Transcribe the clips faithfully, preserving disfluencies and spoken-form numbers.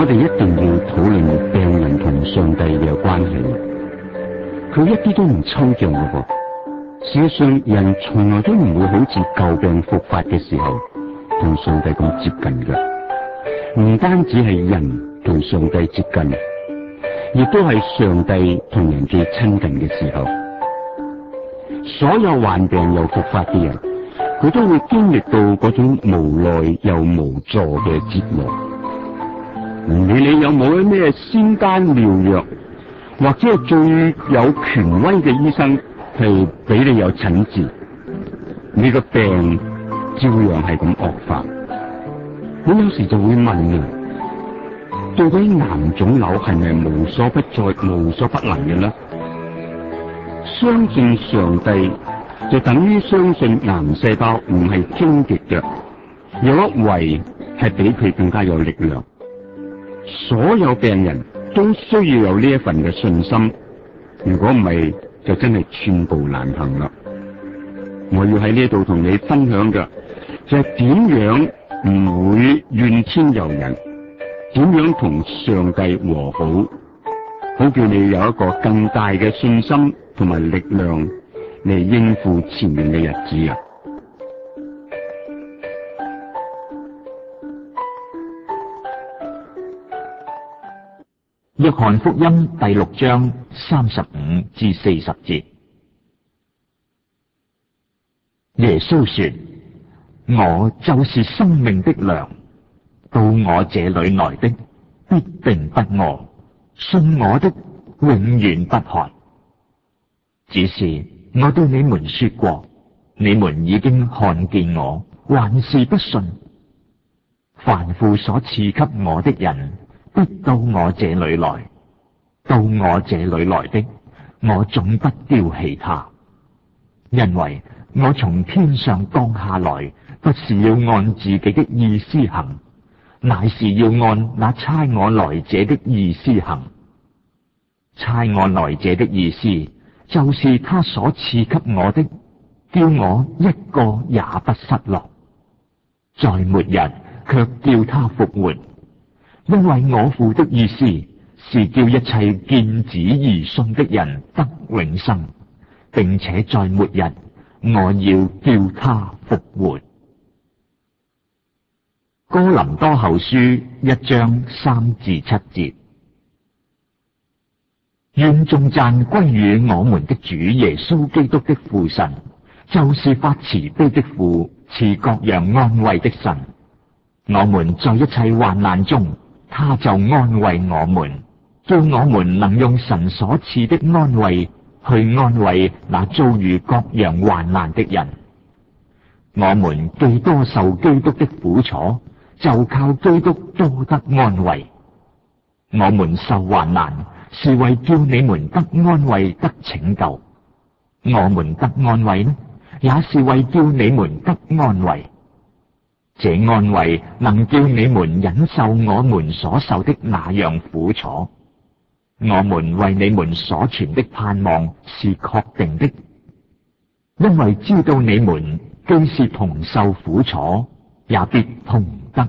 哋一定要討論病人同上帝嘅關係。佢一啲都唔抽象嘅噃。事實上，人從來都唔會好似舊病復發嘅時候同上帝咁接近嘅。唔單止係人同上帝接近，亦都係上帝同人最親近嘅時候。所有患病又復發嘅人，佢都會經歷到嗰種無奈又無助嘅折磨。唔理你有冇咩仙丹妙藥，或者係最有權威嘅醫生係俾你有診治，你個病照樣係咁惡化。我有時就會問啊，到底癌腫瘤係咪無所不在、無所不能嘅呢？相信上帝就等於相信癌細胞唔係終極嘅，有一位係比佢更加有力量。所有病人都需要有呢一份嘅信心，如果唔係，就真係寸步難行啦。我要喺呢度同你分享嘅就係點樣唔會怨天尤人，點樣同上帝和好，好叫你有一個更大嘅信心同埋力量嚟應付前面嘅日子啊！ 約翰福音第六章三十五至四十節，耶穌說：我就是生命的糧，到我這裏來的必定不餓，信我的永遠不渴。只是我對你們說過，你們已經看見我，還是不信。凡父所賜給我的人，必到我這裏來，到我這裏來的，我總不丟棄他，因為我從天上降下來，不是要按自己的意思行，乃是要按那差我來者的意思行。差我來者的意思，就是他所賜給我的，叫我一個也不失落，在末日卻叫他復活。因為我父的意思是叫一切見子而信的人得永生，並且在末日我要叫他復活。哥林多後書一章三至七節，願頌讚歸於我們的主耶穌基督的父神，就是發慈悲的父，賜各樣安慰的神。我們在一切患難中，他就安慰我們，叫我們能用神所賜的安慰去安慰那遭遇各樣患難的人。我們既多受基督的苦楚，就靠基督多得安慰。我們受患難，是為叫你們得安慰得拯救。我們得安慰呢，也是為叫你們得安慰。這安慰能叫你們忍受我們所受的那樣苦楚。我們為你們所存的盼望是確定的，因為知道你們既是同受苦楚，也必同得。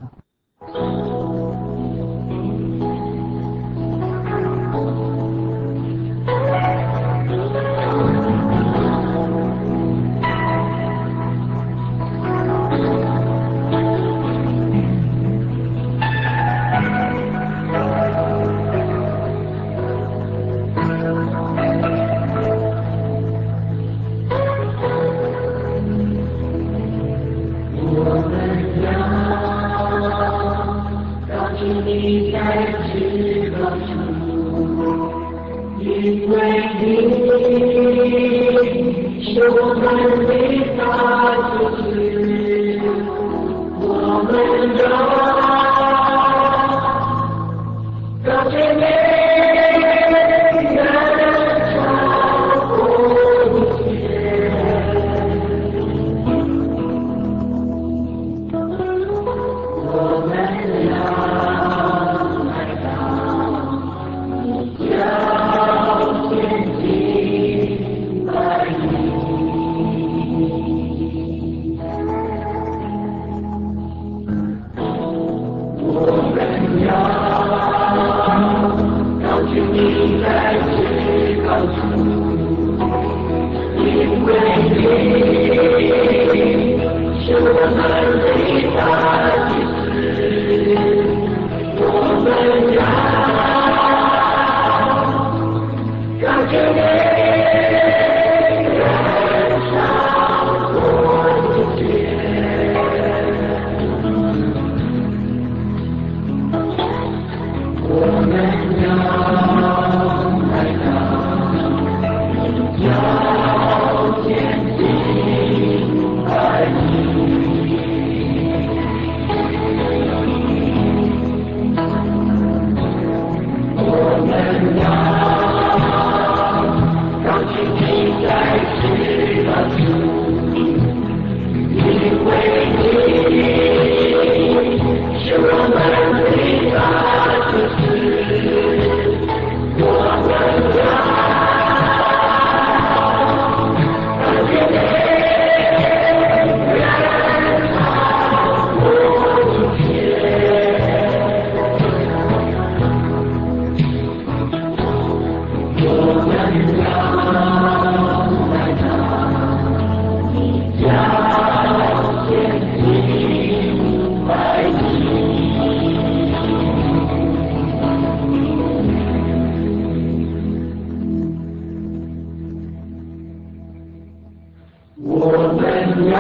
要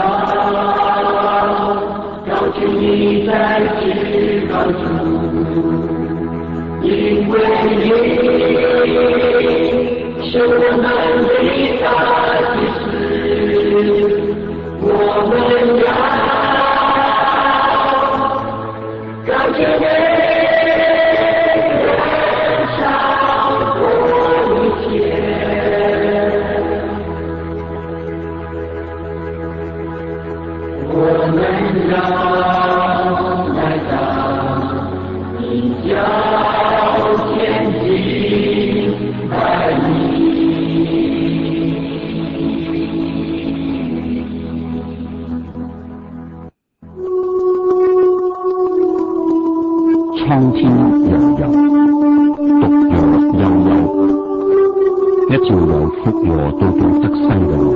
高举你在至高处，因为你是我们的大祭司，我们要高举你我们要来到你脚前敬拜你。 蒼天悠悠，獨有悠悠，一條由復和到到得生嘅路。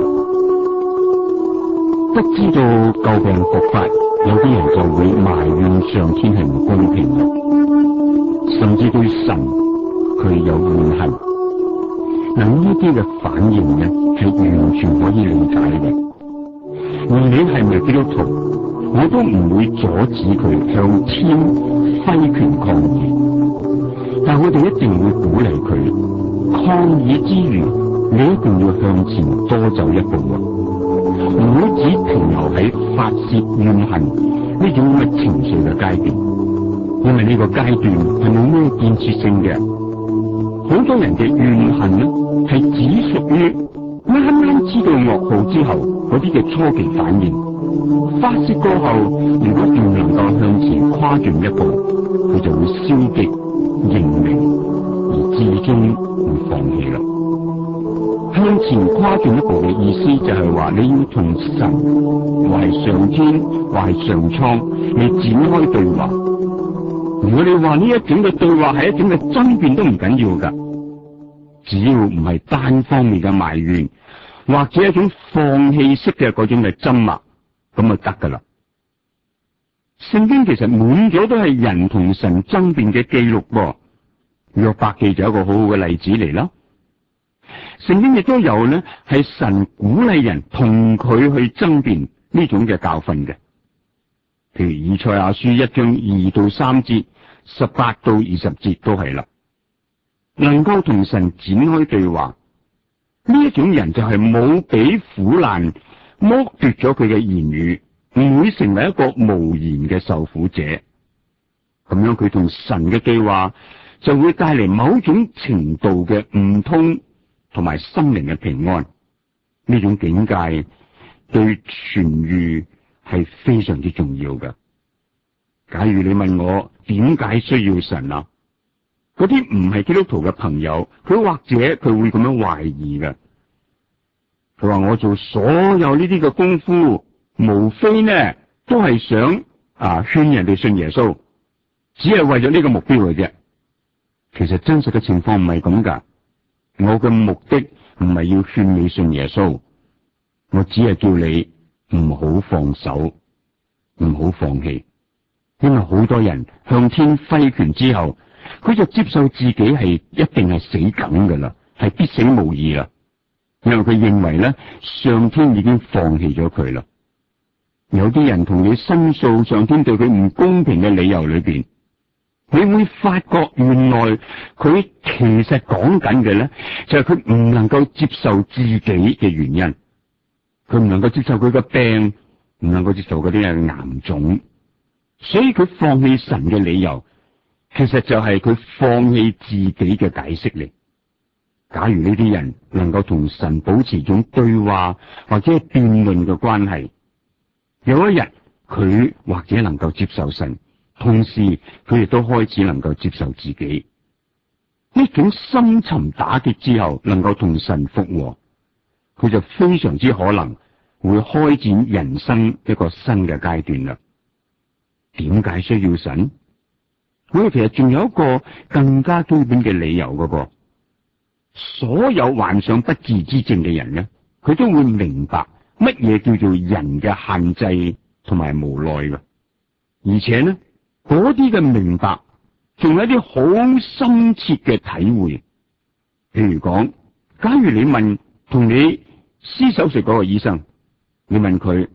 不知道舊病復發，有啲人就會埋怨上天係唔公平嘅，甚至對神佢有怨恨。嗱，呢啲嘅反應呢係完全可以理解嘅。而你係咪基督徒，我都唔會阻止佢向天揮拳抗議，但我哋一定會鼓勵佢，抗議之餘，你一定要向前多走一步喎。唔好只停留喺發泄怨恨呢種咁嘅情緒嘅階段，因為呢個階段係冇咩建設性嘅。好多人嘅怨恨呢，係只屬於啱啱知道噩耗之後嗰啲嘅初期反應。發泄過後，如果仲能夠向前跨進一步，佢就會消極認命，而至終會放棄啦。向前跨進一步嘅意思就係話你要同神，或係上天，或係上蒼，你展開對話。如果你話呢一種嘅對話係一種嘅爭辯都唔緊要噶，只要唔係單方面嘅埋怨，或者一種放棄式嘅嗰種嘅針默，咁就得噶啦。聖經其實滿咗都係人同神爭辯嘅記錄噃，約伯記就有一個好好嘅例子嚟啦。聖經亦都有呢，係神鼓勵人同佢去爭辯呢種嘅教訓嘅。譬如以賽亞書一章二到三節、十八到二十節都係啦。能夠同神展開對話，呢一種人就係冇俾苦難剝奪咗佢嘅言語，唔會成為一個無言嘅受苦者。咁樣佢同神嘅對話就會帶嚟某種程度嘅悟通同埋心靈嘅平安。呢種境界對痊癒係非常之重要嘅。假如你問我點解需要神啊？嗰啲唔係基督徒嘅朋友，佢或者佢會咁樣懷疑嘅。佢話我做所有呢啲嘅功夫，無非呢都係想啊勸人哋信耶穌，只係為咗呢個目標嘅啫。其實真實嘅情況唔係咁噶。我嘅目的唔係要勸你信耶穌，我只係叫你唔好放手，唔好放棄。因為好多人向天揮拳之後，佢就接受自己係一定係死梗噶啦，係必死無疑啦。因為佢認為咧，上天已經放棄咗佢啦。有啲人同你申訴上天對佢唔公平嘅理由裏邊，你會發覺原來佢其實講緊嘅咧，就係佢唔能夠接受自己嘅原因，佢唔能夠接受佢嘅病，唔能夠接受嗰啲嘅癌種，所以佢放棄神嘅理由，其實就係佢放棄自己嘅解釋嚟。假如呢啲人能夠同神保持種對話或者係辯論嘅關係，有一日佢或者能夠接受神，同時佢亦都開始能夠接受自己。呢種深沉打擊之後，能夠同神復和，佢就非常之可能會開展人生一個新嘅階段啦。點解需要神？我哋其實仲有一個更加基本嘅理由㗎噃。所有患上不治之症嘅人咧，佢都會明白乜嘢叫做人嘅限制同埋無奈嘅。而且呢，嗰啲嘅明白仲有一啲好深切嘅體會。譬如講，假如你問同你施手術嗰個醫生，你問佢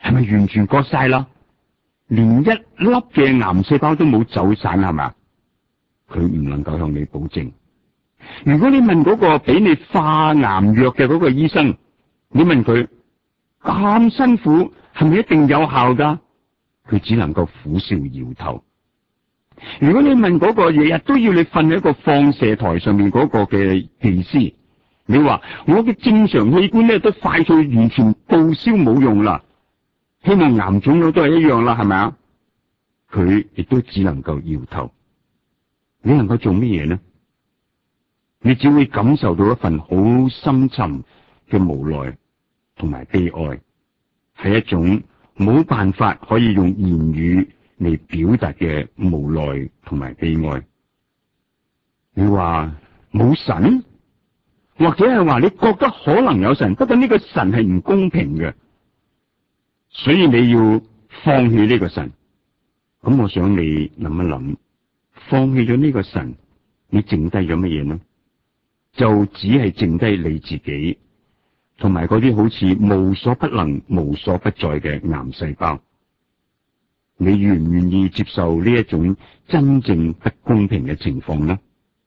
係咪完全割晒啦？連一粒嘅癌細胞都冇走散係嘛？佢唔能夠向你保證。如果你問嗰個俾你化癌藥嘅嗰個醫生，你問佢咁辛苦係咪一定有效噶？佢只能夠苦笑搖頭。如果你問嗰個日日都要你瞓喺一個放射台上面嗰個嘅技師，你話我嘅正常器官咧都快脆完全報銷冇用啦，希望癌腫瘤都係一樣啦，係咪啊？佢亦都只能夠搖頭。你能夠做乜嘢呢？你只會感受到一份好深沉嘅無奈同埋悲哀，係一種冇辦法可以用言語嚟表達嘅無奈同埋悲哀。你話冇神，或者係話你覺得可能有神，不過呢個神係唔公平嘅，所以你要放棄呢個神。咁我想你諗一諗，放棄咗呢個神，你剩低咗乜嘢呢？就只係剩低你自己，同埋嗰啲好似無所不能、無所不在嘅癌細胞。你願唔願意接受呢一種真正不公平嘅情況呢？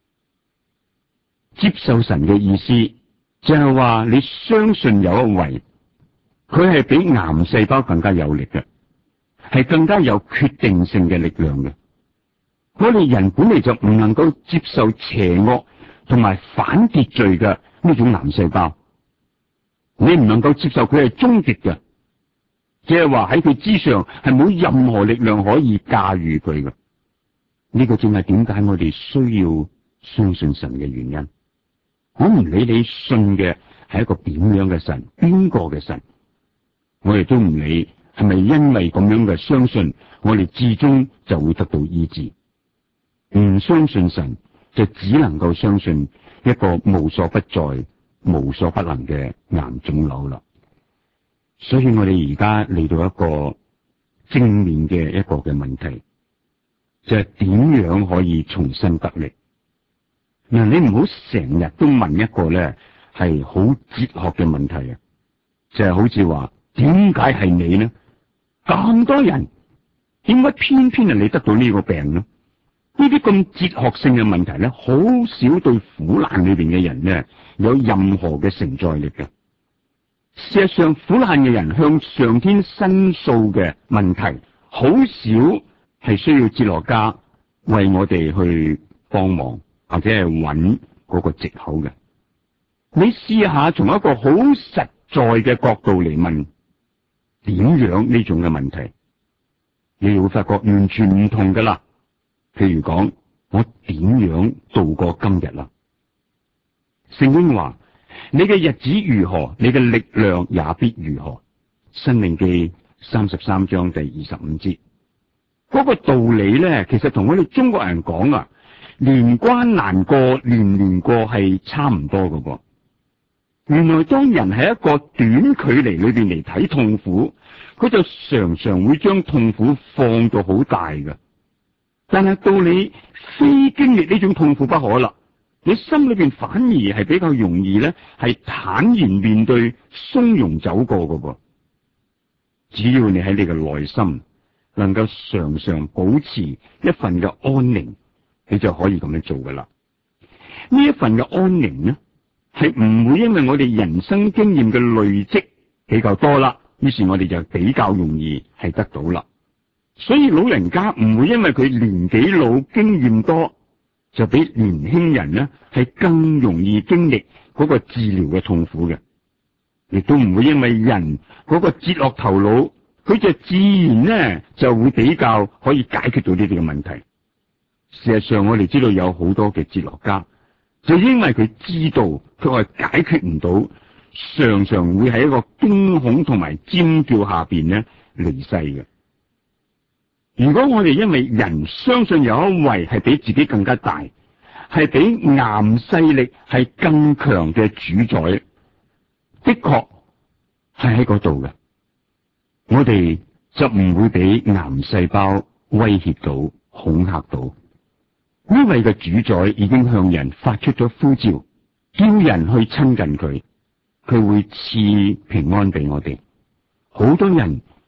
接受神嘅意思就係話你相信有一位，佢係比癌細胞更加有力嘅，係更加有決定性嘅力量嘅。我哋人本嚟就唔能夠接受邪惡同埋反秩序嘅呢種癌細胞，你唔能夠接受佢係終極嘅，即係話喺佢之上係冇任何力量可以駕馭佢嘅。呢個正係點解我哋需要相信神嘅原因。我唔理你信嘅係一個點樣嘅神，邊個嘅神，我哋都唔理係咪因為咁樣嘅相信，我哋至終就會得到醫治。唔相信神，就只能夠相信一個無所不在、無所不能嘅癌腫瘤啦。所以我哋而家嚟到一個正面嘅一個嘅問題，就係點樣可以重新得力。嗱，你唔好成日都問一個咧係好哲學嘅問題啊，就係好似話點解係你呢？咁多人點解偏偏係你得到呢個病呢？呢啲咁哲學性嘅問題咧，好少對苦難裏邊嘅人咧有任何嘅承載力嘅。事實上，苦難嘅人向上天申訴嘅問題，好少係需要哲學家為我哋去幫忙，或者係揾嗰個藉口嘅。你試下從一個好實在嘅角度嚟問，點樣呢種嘅問題，你會發覺完全唔同噶啦。譬如講，我點樣度過今日啦？聖經話：你嘅日子如何，你嘅力量也必如何。申命記三十三章第二十五節，嗰個道理咧，其實同我哋中國人講啊，年關難過，年年過係差唔多噶噃。原來當人喺一個短距離裏邊嚟睇痛苦，佢就常常會將痛苦放到好大嘅。但係到你非經歷呢種痛苦不可啦，你心裏邊反而係比較容易咧，係坦然面對、從容走過嘅噃。只要你喺你嘅內心能夠常常保持一份嘅安寧，你就可以咁樣做噶啦。呢一份嘅安寧呢，係唔會因為我哋人生經驗嘅累積比較多啦，於是我哋就比較容易係得到啦。所以老人家唔會因為佢年紀老、經驗多，就比年輕人呢係更容易經歷嗰個治療嘅痛苦嘅，亦都唔會因為人嗰個哲學頭腦，佢就自然呢就會比較可以解決到呢啲嘅問題。事實上，我哋知道有好多嘅哲學家，就因為佢知道佢係解決唔到，常常會喺一個驚恐同埋尖叫下邊呢離世嘅。如果我哋因為人相信有一位係比自己更加大，係比癌勢力係更強嘅主宰，的確係喺嗰度嘅，我哋就唔會俾癌細胞威脅到、恐嚇到。呢位嘅主宰已經向人發出咗呼召，叫人去親近佢，佢會賜平安俾我哋。好多人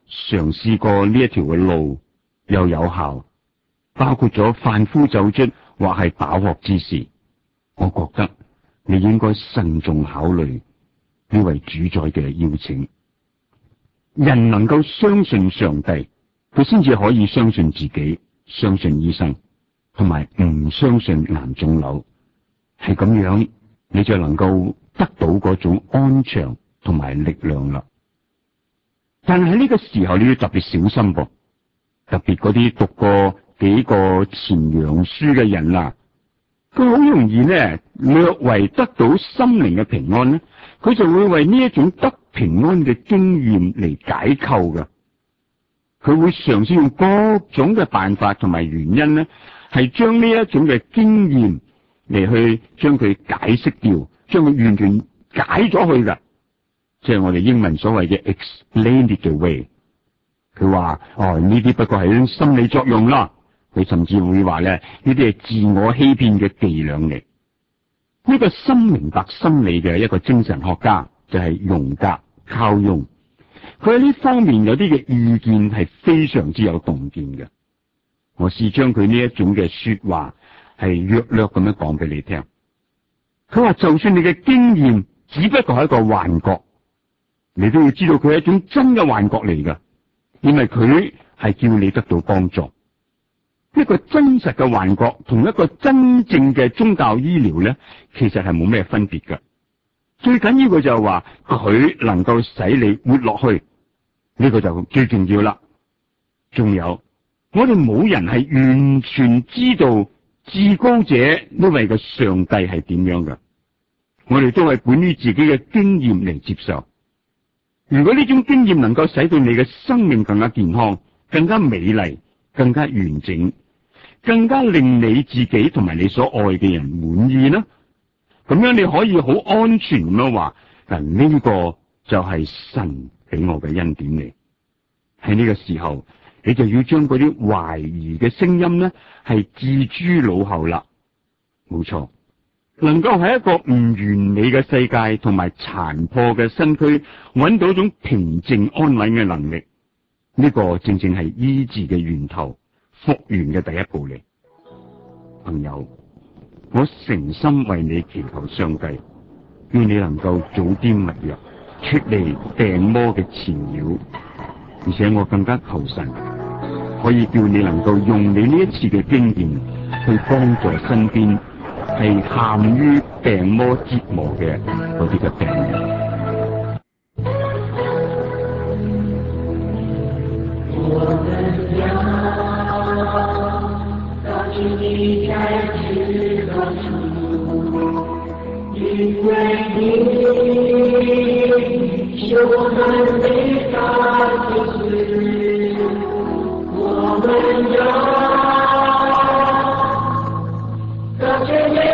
嘗試過呢一條嘅路又有效，包括咗販夫走卒或係飽學之時，我覺得你應該慎重考慮呢位主宰嘅邀請。人能夠相信上帝，佢先至可以相信自己，相信醫生，同埋唔相信癌腫瘤。係咁樣，你就能夠得到嗰種安詳同埋力量啦。但係喺呢個時候你要特別小心噃，特別嗰啲讀過幾個前洋書嘅人啦，佢好容易呢略為得到心靈嘅平安呢，佢就會為呢一種得平安嘅經驗嚟解構噶。佢會嘗試用各種嘅辦法同埋原因呢，係將呢一種嘅經驗嚟去將佢解釋掉，將佢完全解咗去噶。即係我哋英文所謂嘅 explain it away。佢話哦，呢啲不過係一種心理作用啦。佢甚至會話咧，呢啲係自我欺騙嘅伎倆嚟。呢個深明白心理嘅一個精神學家就係榮格，靠用。佢喺呢方面有啲嘅意見係非常之有洞見嘅。我試將佢呢一種嘅說話係約略咁樣講俾你聽。佢話就算你嘅經驗只不過係一個幻覺，你都要知道佢係一種真嘅幻覺嚟噶，因為佢係叫你得到幫助。一個真實嘅幻覺同一個真正嘅宗教醫療咧，其實係冇咩分別噶。最緊要嘅就係話佢能夠使你活落去，呢個就最重要啦。仲有，我哋冇人係完全知道至高者呢位嘅上帝係點樣噶，我哋都係本於自己嘅經驗嚟接受。如果呢種經驗能夠使到你嘅生命更加健康、更加美麗、更加完整，更加令你自己同埋你所愛嘅人滿意啦，咁樣你可以好安全咁樣話，嗱，呢個就係神俾我嘅恩典嚟。喺呢個時候，你就要將嗰啲懷疑嘅聲音咧，係置諸腦後啦。冇錯，能夠喺一個唔完美嘅世界同埋殘破嘅身軀揾到一種平靜安穩嘅能力，呢個正正係醫治嘅源頭，復原嘅第一步嚟。朋友，我誠心為你祈求上帝，願你能夠早啲密約，脫離病魔嘅纏繞。而且我更加求神，可以叫你能夠用你呢一次嘅經驗，去幫助身邊係陷於病魔折磨嘅嗰啲嘅病人。 我們要高舉你在至高處，因為你是我們的大祭司，我們要高舉你。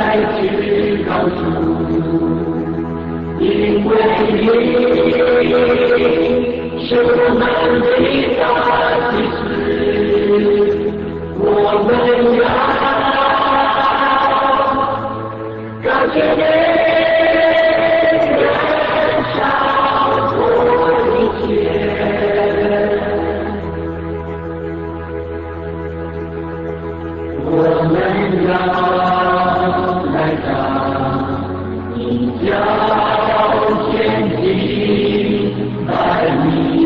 再去告诉，因为你是我们的大祭司，我们要感谢你燃烧我一切。我们要来到你脚前敬拜你。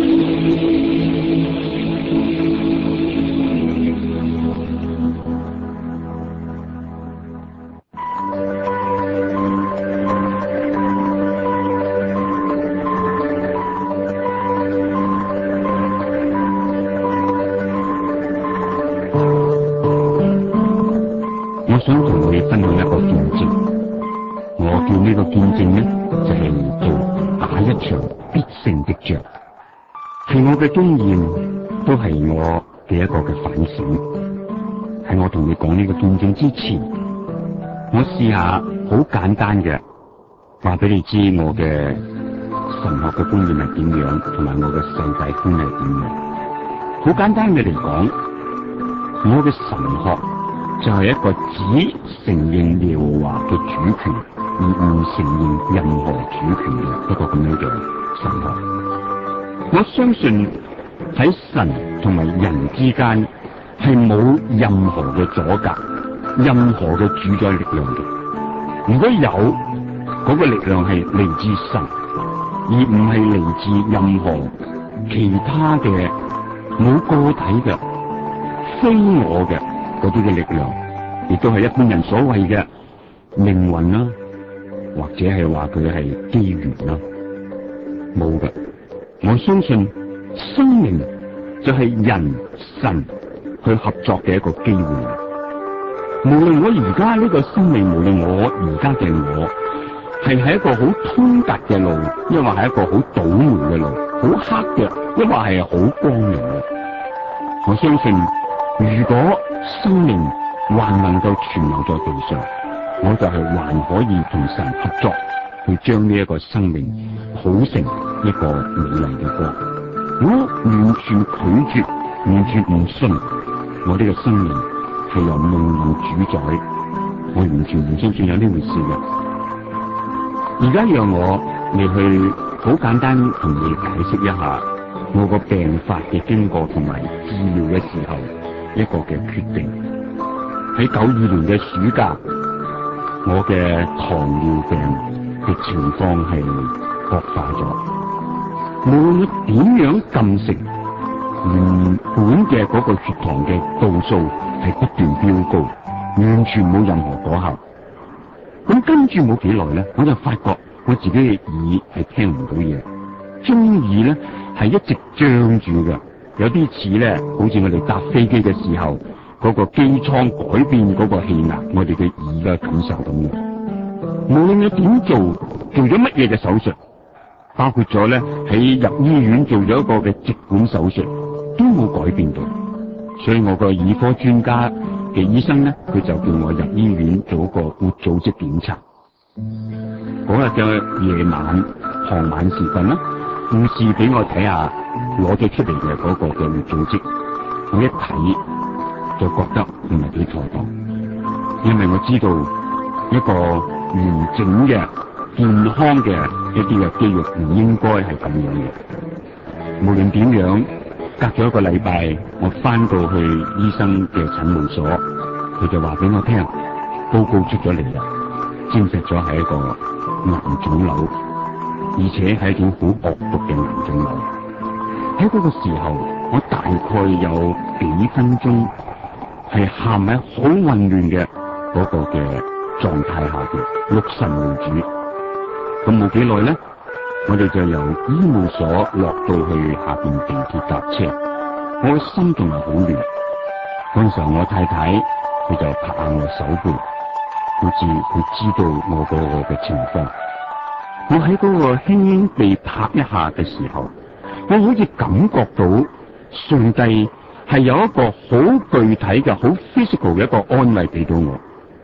我想同你分享一個見證，我叫呢個見證呢，就係、是、做打一場必勝的仗。係我嘅經驗，都係我嘅一個嘅反省。喺我同你講呢個見證之前，我試下好簡單嘅話俾你知我嘅神學嘅觀念係點樣，同埋我嘅世界觀係點樣。好簡單嘅嚟講，我嘅神學就係一個只承認耶和華嘅主權，而唔承認任何主權嘅一個咁樣嘅神學。我相信喺神同埋人之間係冇任何嘅阻隔，任何嘅主宰力量嘅。如果有嗰個力量係嚟自神，而唔係嚟自任何其他嘅冇個體嘅非我嘅嗰啲嘅力量，亦都係一般人所謂嘅命運啦，或者係話佢係機緣啦，冇嘅。我相信生命就係人神去合作嘅一個機會。無論我而家呢個生命，無論我而家嘅我係喺一個好通達嘅路，抑或係一個好倒霉嘅路，好黑嘅，抑或係好光明嘅，我相信如果生命還能夠存留在地上，我就係還可以同神合作，去將呢一個生命譜成一個美麗嘅歌。我完全拒絕，完全唔信我呢個生命係由命運主宰，我完全唔相信有呢回事嘅。而家讓我嚟去好簡單同你解釋一下我個病發嘅經過同埋治療嘅時候一個嘅決定。喺九二年嘅暑假，我嘅糖尿病嘅情況係惡化咗。無論你點樣禁食，原本嘅嗰個血糖嘅度數係不斷飆高，完全冇任何果效。咁跟住冇幾耐咧，我就發覺我自己嘅耳係聽唔到嘢，中耳咧係一直脹住嘅，有啲似咧，好似我哋搭飛機嘅時候嗰個機艙改變嗰個氣壓，我哋嘅耳嘅感受咁樣。無論你點做，做咗乜嘢嘅手術，包括咗咧喺入醫院做咗一個嘅植管手術，都冇改變到。所以我個耳科專家嘅醫生咧，佢就叫我入醫院做一個活組織檢查。嗰日嘅夜晚傍晚時分啦，護士俾我睇下攞咗出嚟嘅嗰個嘅活組織，我一睇就覺得唔係幾妥當，因為我知道一個完整嘅健康嘅一啲嘅肌肉唔應該係咁樣嘅。無論點樣，隔咗一個禮拜，我翻到去醫生嘅診務所，佢就話俾我聽，報告出咗嚟啦，證實咗係一個癌腫瘤，而且係一種好惡毒嘅癌腫瘤。喺嗰個時候，我大概有幾分鐘係陷喺好混亂嘅嗰個嘅狀態下邊，六神無主。咁冇幾耐咧，我哋就由醫務所落到去下邊地鐵搭車，我嘅心仲係好亂。嗰陣時候，我太太佢就拍下我手背，好似佢知道我嗰個嘅情況。我喺嗰個輕輕被拍一下嘅時候，我好似感覺到上帝係有一個好具體嘅、好 physical 嘅一個安慰俾到我。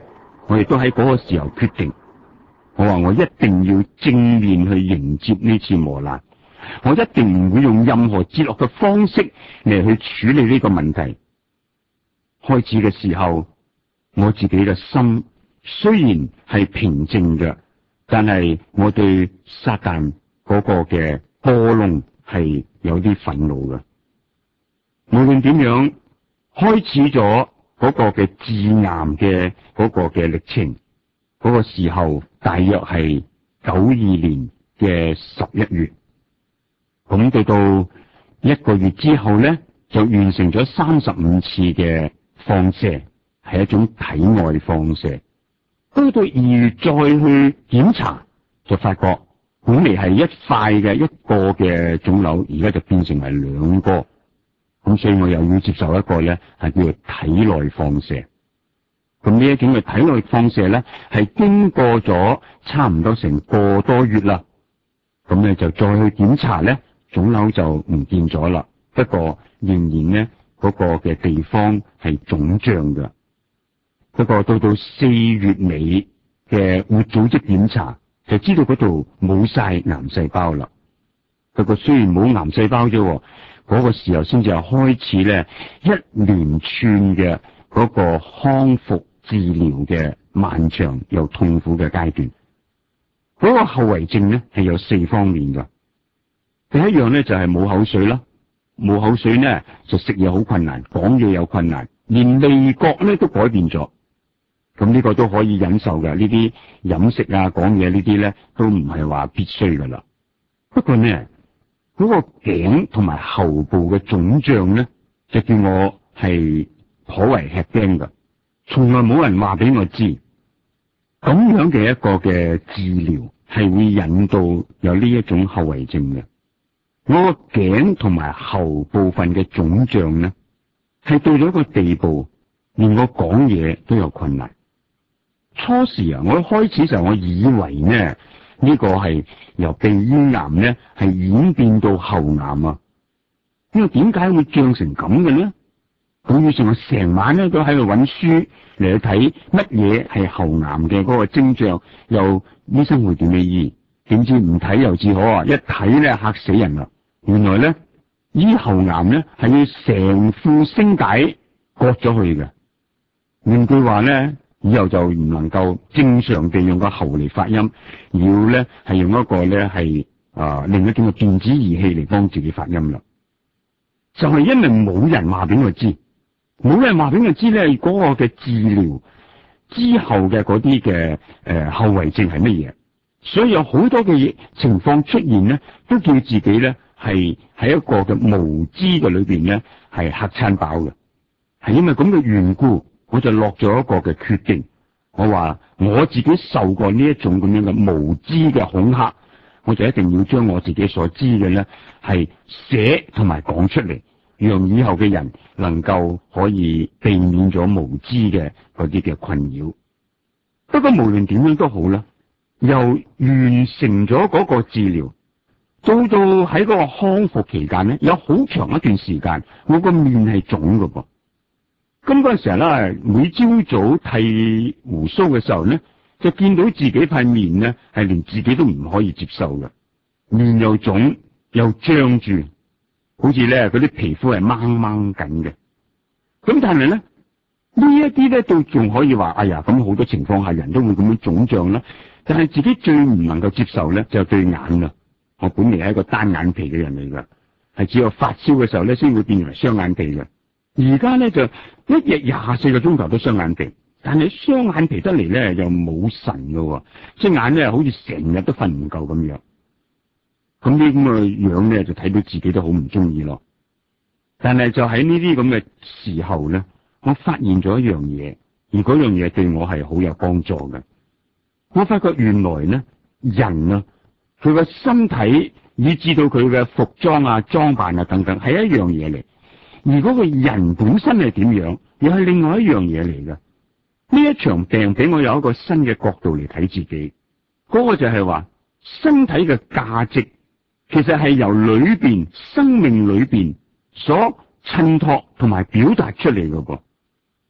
我亦都喺嗰個時候決定，我話我一定要正面去迎接呢次磨難，我一定唔會用任何哲學嘅方式嚟去處理呢個問題。開始嘅時候，我自己嘅心雖然係平靜嘅，但係我對撒旦嗰個嘅波弄係有啲憤怒嘅。無論點樣，開始咗嗰個嘅致癌嘅嗰個嘅歷程，嗰個時候大約係九二年嘅十一月。咁到到一個月之後咧，就完成咗三十五次嘅放射，係一種體外放射。到到二月再去檢查，就發覺本嚟係一塊嘅一個嘅腫瘤，而家就變成為兩個。咁所以我又要接受一個咧，係叫做體內放射。咁呢一種嘅體內放射咧，係經過咗差唔多成個多月啦。咁咧就再去檢查咧，腫瘤就唔見咗啦。不過仍然咧嗰個嘅地方係腫脹嘅。不過到到四月尾嘅活組織檢查，就知道嗰度冇晒癌細胞啦。不過雖然冇癌細胞啫，嗰個時候先至係開始咧一連串嘅嗰個康復治療嘅漫長又痛苦嘅階段。嗰個後遺症咧係有四方面噶。第一樣咧就係冇口水啦，冇口水咧就食嘢好困難，講嘢有困難，連味覺咧都改變咗。咁呢個都可以忍受嘅，呢啲飲食啊、講嘢呢啲咧都唔係話必須噶啦。不過呢，嗰個頸同埋喉部嘅腫脹咧，就叫我係頗為吃驚噶，從來冇人話俾我知，咁樣嘅一個嘅治療係會引到有呢一種後遺症嘅。我個頸同埋喉部分嘅腫脹咧，係到咗一個地步，連我講嘢都有困難。初時啊，我一開始就我以為呢，呢個係由鼻咽癌呢係演變到喉癌啊。因為點解會脹成咁嘅呢？咁於是我成晚咧都喺度揾書嚟去睇乜嘢係喉癌嘅嗰個徵象，又醫生會點樣醫？點知唔睇又至好啊！一睇咧嚇死人啦！原來咧醫喉癌咧係要成副聲帶割咗去嘅。換句話咧，以後就唔能夠正常地用個喉嚟發音，要咧係用一個咧係啊另一種嘅電子儀器嚟幫自己發音啦。就係因為冇人話俾我知，冇人話俾我知咧嗰個嘅治療之後嘅嗰啲嘅誒後遺症係乜嘢，所以有好多嘅嘢情況出現咧，都叫自己咧係喺一個嘅無知嘅裏邊咧係嚇餐飽嘅。係因為咁嘅緣故，我就落咗一個嘅決定，我話我自己受過呢一種咁樣嘅無知嘅恐嚇，我就一定要將我自己所知嘅咧係寫同埋講出嚟，讓以後嘅人能夠可以避免咗無知嘅嗰啲嘅困擾。不過無論點樣都好啦，由完成咗嗰個治療，到到喺嗰個康復期間咧，有好長一段時間，我個面係腫㗎噃。咁嗰陣時咧，每朝早剃鬍鬚嘅時候咧，就見到自己塊面咧係連自己都唔可以接受嘅，面又腫又脹住，好似咧嗰啲皮膚係掹掹緊嘅。咁但係咧呢一啲咧都仲可以話，哎呀，咁好多情況下人都會咁樣腫脹啦。但係自己最唔能夠接受咧就係對眼啦。我本嚟係一個單眼皮嘅人嚟噶，係只有發燒嘅時候咧先會變為雙眼皮嘅。而家咧就一日廿四個鐘頭都雙眼皮，但係雙眼皮得嚟咧又冇神噶，隻眼咧好似成日都瞓唔夠咁樣。咁呢咁嘅樣咧就睇到自己都好唔中意咯。但係就喺呢啲咁嘅時候咧，我發現咗一樣嘢，而嗰樣嘢對我係好有幫助嘅。我發覺原來咧人啊，佢個身體以至到佢嘅服裝啊、裝扮啊等等係一樣嘢嚟。而嗰個人本身係點樣，又係另外一樣嘢嚟嘅。呢一場病俾我有一個新嘅角度嚟睇自己，嗰個就係話身體嘅價值其實係由裏邊生命裏邊所襯托同埋表達出嚟嘅噃。假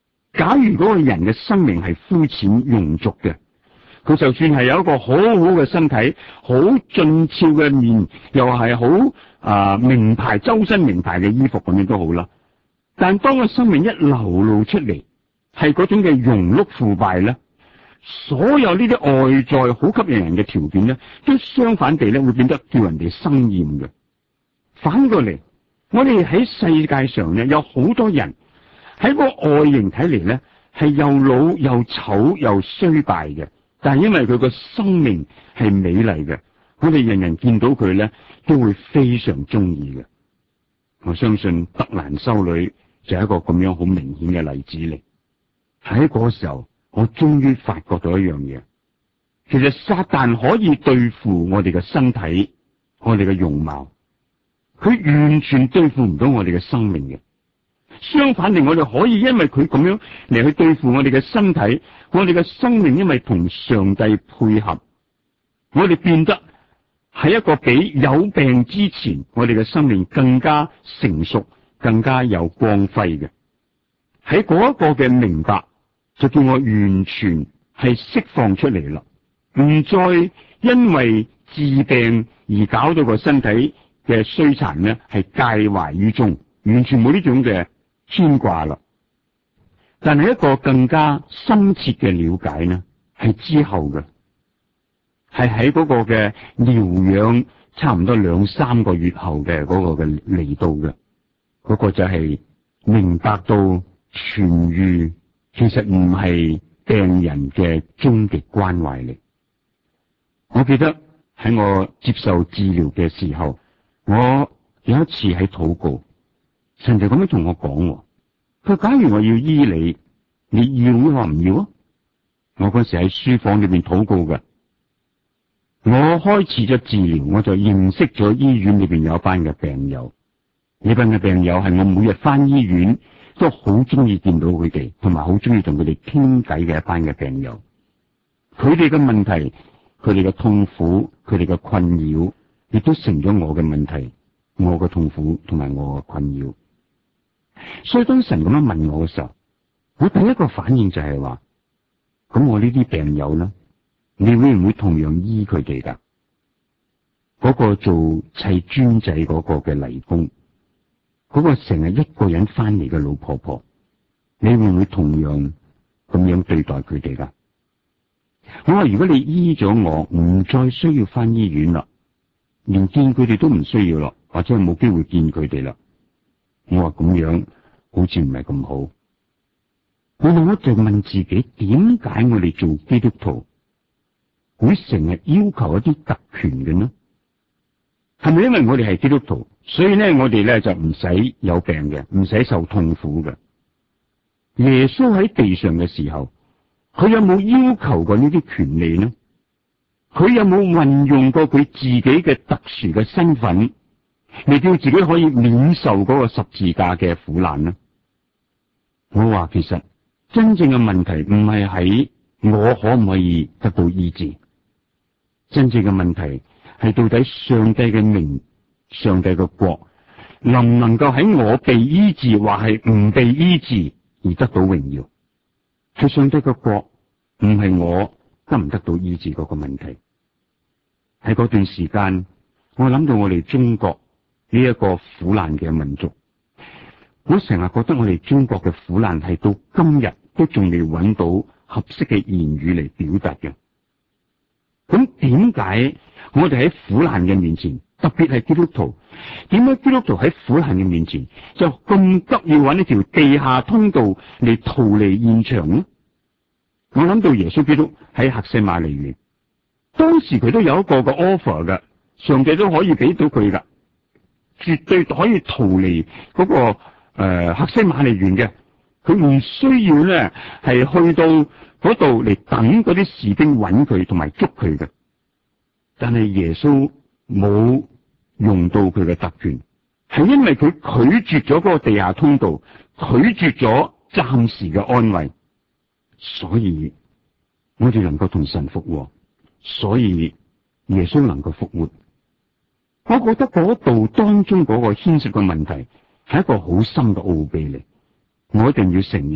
假如嗰個人嘅生命係膚淺庸俗嘅，佢就算係有一個好好嘅身體，好俊俏嘅面，又係好啊名牌周身名牌嘅衣服咁樣都好啦。但當個生命一流露出嚟，係嗰種嘅庸碌腐敗咧，所有呢啲外在好吸引人嘅條件咧，都相反地咧會變得叫人哋生厭嘅。反過嚟，我哋喺世界上咧有好多人喺個外形睇嚟咧係又老又醜又衰敗嘅，但係因為佢個生命係美麗嘅，我哋人人見到佢咧都會非常中意嘅。我相信德蘭修女就係一個咁樣好明顯嘅例子嚟。喺嗰個時候，我終於發覺到一樣嘢，其實撒旦可以對付我哋嘅身體，我哋嘅容貌，佢完全對付唔到我哋嘅生命嘅。相反地，我哋可以因為佢咁樣嚟去對付我哋嘅身體，我哋嘅生命因為同上帝配合，我哋變得係一個比有病之前我哋嘅生命更加成熟，更加有光輝嘅。喺嗰一個嘅明白，就叫我完全係釋放出嚟啦，唔再因為治病而搞到個身體嘅衰殘呢係介懷於中，完全冇呢種嘅牽掛啦。但係一個更加深切嘅了解呢，係之後嘅，係喺嗰個嘅療養差唔多兩三個月後嘅嗰個嘅嚟到嘅，嗰個就係明白到痊愈其實唔係病人嘅終極關懷嚟。我記得喺我接受治療嘅時候，我有一次喺禱告，神就咁樣同我講，佢假如我要醫你，你要抑或唔要啊？我嗰時喺書房裏邊禱告嘅，我開始咗治療，我就認識咗醫院裏邊有一班嘅病友，呢班嘅病友係我每日返醫院都好中意見到佢哋，同埋好中意同佢哋傾偈嘅一班嘅病友。佢哋嘅問題，佢哋嘅痛苦，佢哋嘅困擾，亦都成咗我嘅問題，我嘅痛苦同埋我嘅困擾。所以當神咁樣問我嘅時候，我第一個反應就係話，咁我呢啲病友呢，你會唔會同樣醫佢哋噶？嗰個做砌磚仔嗰個嘅泥工，嗰個成日一個人翻嚟嘅老婆婆，你會唔會同樣咁樣對待佢哋噶？我話如果你醫咗我，唔再需要翻醫院啦，連見佢哋都唔需要啦，或者係冇機會見佢哋啦。我話咁樣好似唔係咁好。我諗我就問自己，點解我哋做基督徒會成日要求一啲特權嘅呢？係咪因為我哋係基督徒，所以咧我哋咧就唔使有病嘅，唔使受痛苦嘅？耶穌喺地上嘅時候，佢有冇要求過呢啲權利呢？佢有冇運用過佢自己嘅特殊嘅身份嚟叫自己可以免受嗰個十字架嘅苦難呢？我話其實真正嘅問題唔係喺我可唔可以得到醫治，真正嘅問題係到底上帝嘅名、上帝嘅國能唔能夠喺我被醫治或係唔被醫治而得到榮耀？係上帝嘅國，唔係我得唔得到醫治嗰個問題。喺嗰段時間，我諗到我哋中國呢一個苦難嘅民族，我成日覺得我哋中國嘅苦難係到今日都仲未揾到合適嘅言語嚟表達嘅。咁點解我哋喺苦難嘅面前，特別係基督徒，點解基督徒喺苦難嘅面前就咁急要揾一條地下通道嚟逃離現場呢？我諗到耶穌基督喺客西馬尼園，當時佢都有一個個 offer 嘅，上帝都可以俾到佢噶，絕對可以逃離嗰、那個誒、呃、客西馬尼園嘅。佢唔需要咧係去到嗰度嚟等嗰啲士兵揾佢同埋捉佢嘅。但係耶穌冇用到佢嘅特權，係因為佢拒絕咗嗰個地下通道，拒絕咗暫時嘅安慰，所以我哋能夠同神復活，所以耶穌能夠復活。我覺得嗰度當中嗰個牽涉嘅問題係一個好深嘅奧秘嚟，我一定要承認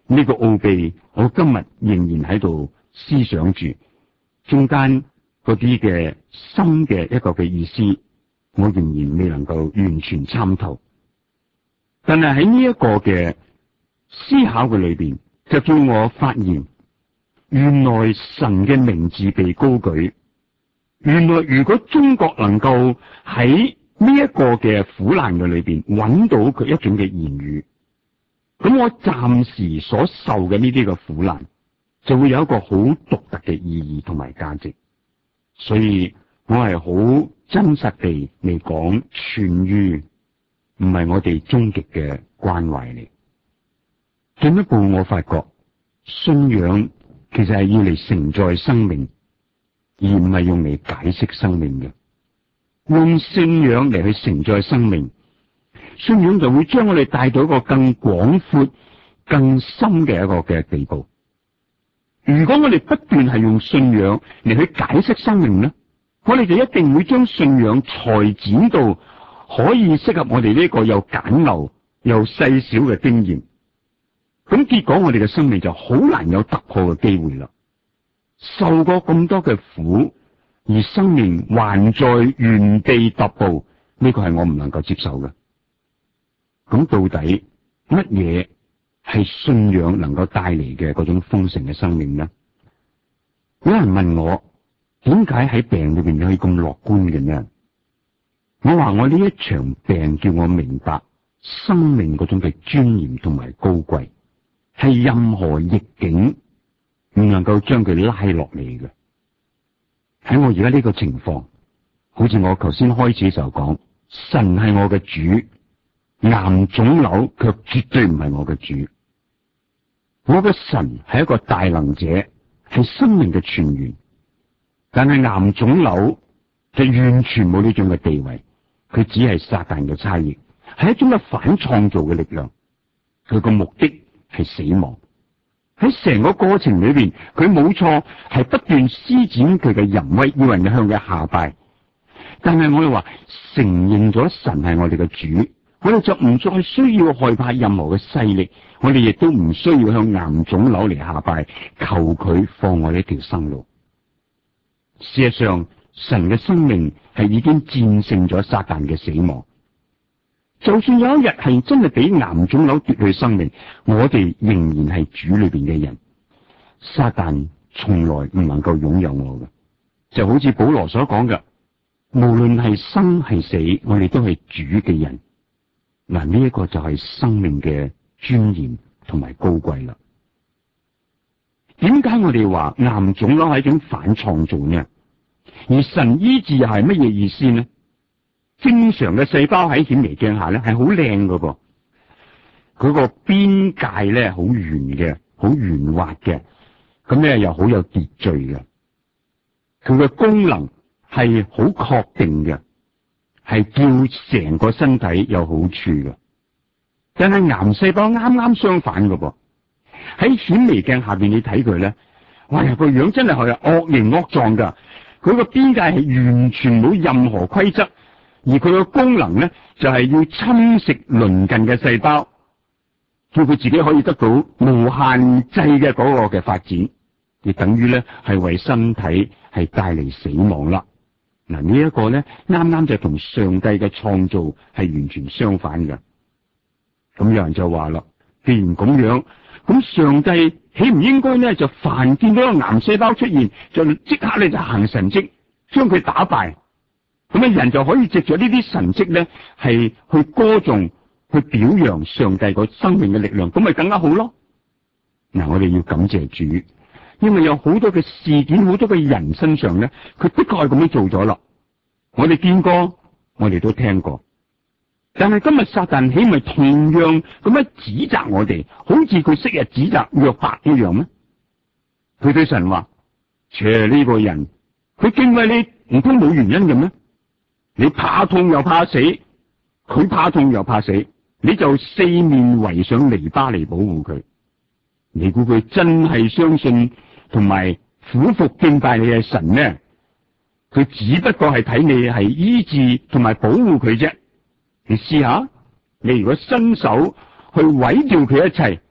呢個奧秘，我今日仍然喺度思想住，中間嗰啲嘅深嘅一個嘅意思，我仍然未能夠完全參透。但係喺呢一個嘅思考嘅裏邊，就叫我發現，原來神嘅名字被高舉。原來如果中國能夠喺呢一個嘅苦難嘅裏邊揾到佢一種嘅言語，咁我暫時所受嘅呢啲嘅苦難就會有一個好獨特嘅意義同埋價值。所以我係好真實地嚟講，痊愈唔係我哋終極嘅關懷嚟。進一步我發覺信仰其實係要嚟承載生命，而唔係用嚟解釋生命嘅。用信仰嚟去承載生命，信仰就會將我哋帶到一個更廣闊、更深嘅一個嘅地步。如果我哋不斷係用信仰嚟去解釋生命咧，我哋就一定會將信仰裁剪到可以適合我哋呢個又簡陋又細小嘅經驗。咁結果我哋嘅生命就好難有突破嘅機會啦。受過咁多嘅苦，而生命還在原地踏步，呢個係我唔能夠接受嘅。咁到底乜嘢係信仰能夠帶嚟嘅嗰種豐盛嘅生命呢？有人問我，點解喺病裏邊你可以咁樂觀嘅呢？我話我呢一場病叫我明白生命嗰種嘅尊嚴同埋高貴，係任何逆境唔能夠將佢拉落嚟嘅。喺我而家呢個情況，好似我頭先開始就講，神係我嘅主，癌腫瘤卻絕對唔係我嘅主。我嘅神係一個大能者，係生命嘅泉源，但係癌腫瘤就完全冇呢種嘅地位，佢只係撒旦嘅差役，係一種嘅反創造嘅力量。佢個目的係死亡。喺成個過程裏邊，佢冇錯係不斷施展佢嘅淫威，要人哋向佢下拜。但係我哋話承認咗神係我哋嘅主，我哋就唔再需要害怕任何嘅勢力，我哋亦都唔需要向癌腫瘤嚟下拜，求佢放我呢條生路。事實上，神嘅生命係已經戰勝咗撒旦嘅死亡。就算有一日係真係俾癌腫瘤奪去生命，我哋仍然係主裏邊嘅人，撒旦從來唔能夠擁有我嘅。就好似保羅所講嘅，無論係生係死，我哋都係主嘅人。嗱，呢一個就係生命嘅尊嚴同埋高貴啦。點解我哋話癌腫瘤係一種反創造呢？而神醫治又係乜嘢意思呢？正常嘅細胞喺顯微鏡下咧係好靚㗎噃，佢個邊界咧好圓嘅，好圓滑嘅，咁咧又好有秩序嘅。佢嘅功能係好確定嘅，係叫成個身體有好處嘅。但係癌細胞啱啱相反㗎噃，喺顯微鏡下邊你睇佢咧，哇呀個樣真係係惡形惡狀㗎，佢個邊界係完全冇任何規則。而佢嘅功能咧，就係要侵蝕鄰近嘅細胞，叫佢自己可以得到無限制嘅嗰個嘅發展，亦等於咧係為身體係帶嚟死亡啦。嗱，呢一個咧啱啱就同上帝嘅創造係完全相反嘅。咁有人就話啦，既然咁樣，咁上帝豈唔應該咧就凡見到一個癌細胞出現，就即刻咧就行神蹟，將佢打敗？咁啊，人就可以藉着呢啲神蹟咧，係去歌頌、去表揚上帝個生命嘅力量，咁咪更加好咯。嗱，我哋要感謝主，因為有好多嘅事件、好多嘅人身上咧，佢的確係咁樣做咗啦。我哋見過，我哋都聽過。但係今日撒旦豈唔係同樣咁樣指責我哋，好似佢昔日指責約伯一樣咩？佢對神話：切，呢個人，佢敬畏你，唔通冇原因嘅咩？你怕痛又怕死，佢怕痛又怕死，你就四面圍上籬笆嚟保護佢。你估佢真係相信同埋俯伏敬拜你嘅神咩？佢只不過係睇你係醫治同埋保護佢啫。你試下，你如果伸手去毀掉佢一切，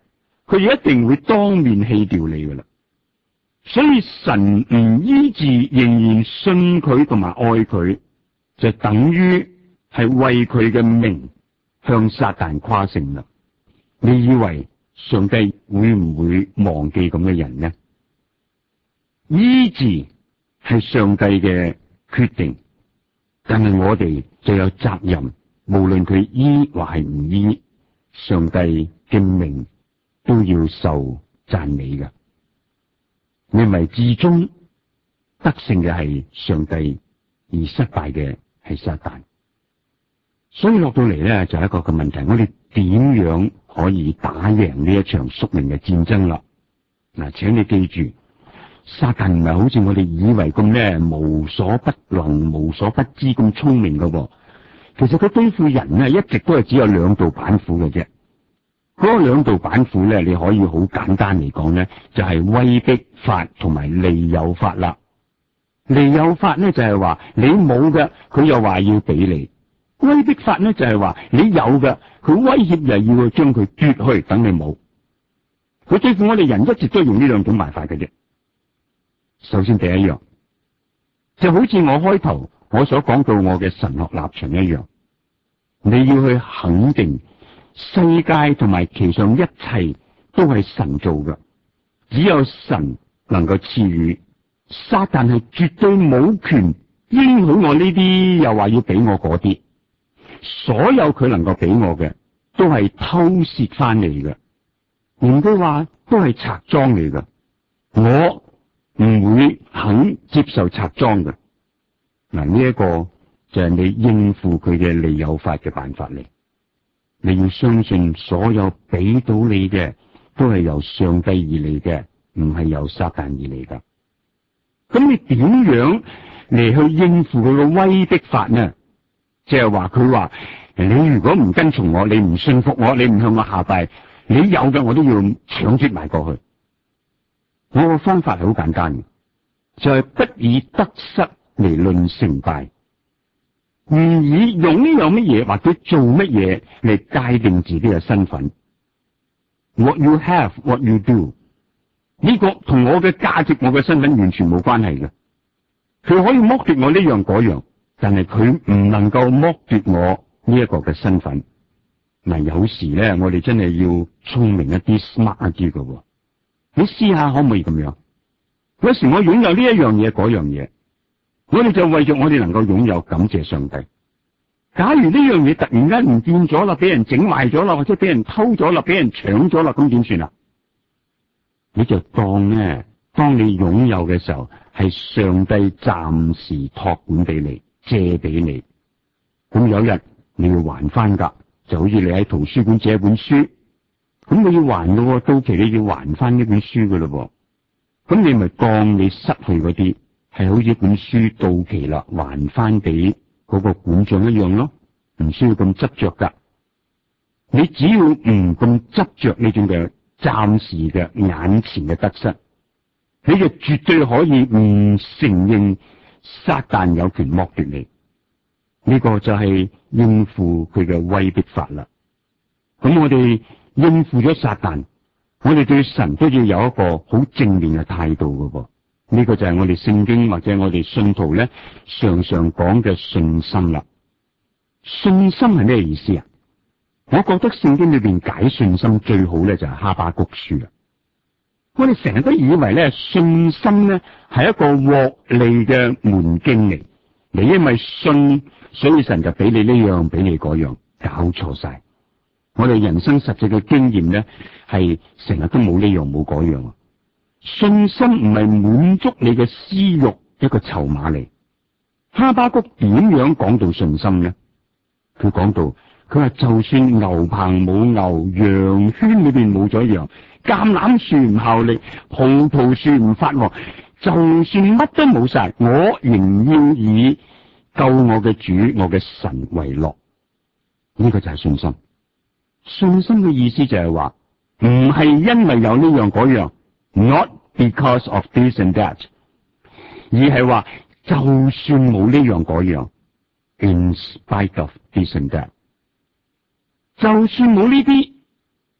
佢一定會當面棄掉你噶啦。所以神唔醫治，仍然信佢同埋愛佢，就等於係為佢嘅名向撒旦誇勝啦。你以為上帝會唔會忘記咁嘅人呢？醫治係上帝嘅決定，但係我哋就有責任，無論佢醫或係唔醫，上帝嘅名都要受讚美嘅。你咪至終得勝嘅係上帝，而失敗嘅係撒旦。所以落到嚟咧，就係一個嘅問題，我哋點樣可以打贏呢一場屬靈嘅戰爭啦？嗱，請你記住，撒旦唔係好似我哋以為咁咧，無所不能、無所不知咁聰明嘅。其實佢對付人咧，一直都係只有兩道板斧嘅啫。嗰兩道板斧咧，你可以好簡單嚟講咧，就係威逼法同埋利誘法啦。利誘法咧就係話你冇嘅，佢又話要俾你；威逼法咧就係話你有嘅，佢威脅又要將佢奪去，等你冇。佢對付我哋人一直都係用呢兩種辦法嘅啫。首先第一樣，就好似我開頭我所講到我嘅神學立場一樣，你要去肯定世界同埋其上一切都係神做嘅，只有神能夠賜予，撒旦係絕對冇權應許我呢啲，又話要俾我嗰啲。所有佢能夠俾我嘅，都係偷竊翻嚟嘅，換句話都係賊贓嚟嘅。我唔會肯接受賊贓嘅。嗱，呢一個就係你應付佢嘅利誘法嘅辦法嚟。你要相信所有俾到你嘅都係由上帝而嚟嘅，唔係由撒旦而嚟噶。咁你點樣嚟去應付佢嘅威逼法呢？即係話佢話你如果唔跟從我，你唔信服我，你唔向我下拜，你有嘅我都要搶奪埋過去。我個方法係好簡單嘅，就係、是、不以得失嚟論成敗。唔以擁有乜嘢或者做乜嘢嚟界定自己嘅身份。What you have, what you do， 呢個同我嘅價值、我嘅身份完全冇關係嘅。佢可以剝奪我呢樣嗰樣，但係佢唔能夠剝奪我呢一個嘅身份。嗱，有時咧，我哋真係要聰明一啲、smart 一啲嘅。你試下可唔可以咁樣？有時我擁有呢一樣嘢、嗰樣嘢。我哋就為咗我哋能夠擁有，感謝上帝。假如呢樣嘢突然間唔見咗啦，俾人整壞咗啦，或者俾人偷咗啦，俾人搶咗啦，咁點算啊？你就當咧，當你擁有嘅時候，係上帝暫時託管俾你，借俾你。咁有日你要還翻噶，就好似你喺圖書館借一本書，咁你要還咯，到期你要還翻呢本書噶咯。咁你咪當你失去嗰啲。係好似本書到期啦，還翻俾嗰個館長一樣咯，唔需要咁執着噶。你只要唔咁執着呢種嘅暫時嘅眼前嘅得失，你就絕對可以唔承認撒旦有權剝奪你。呢個就係應付佢嘅威逼法啦。咁我哋應付咗撒旦，我哋對神都要有一個好正面嘅態度噶噃。呢個就係我哋聖經或者我哋信徒咧常常講嘅信心啦。信心係咩意思啊？我覺得聖經裏邊解信心最好咧就係哈巴谷書啊。我哋成日都以為咧信心咧係一個獲利嘅門徑嚟，你因為信，所以神就俾你呢樣俾你嗰樣，搞錯晒。我哋人生實際嘅經驗咧係成日都冇呢樣冇嗰樣。信心唔係滿足你嘅私欲一個籌碼嚟。哈巴谷點樣講到信心呢？佢講到，佢話就算牛棚冇牛，羊圈裏邊冇咗羊，橄欖樹唔效力，葡萄樹唔發旺，就算乜都冇晒，我仍要以救我嘅主、我嘅神為樂。呢個就係信心。信心嘅意思就係話，唔係因為有呢樣嗰樣。Not because of this and that， 而係話就算冇呢樣嗰樣 ，in spite of this and that， 就算冇呢啲，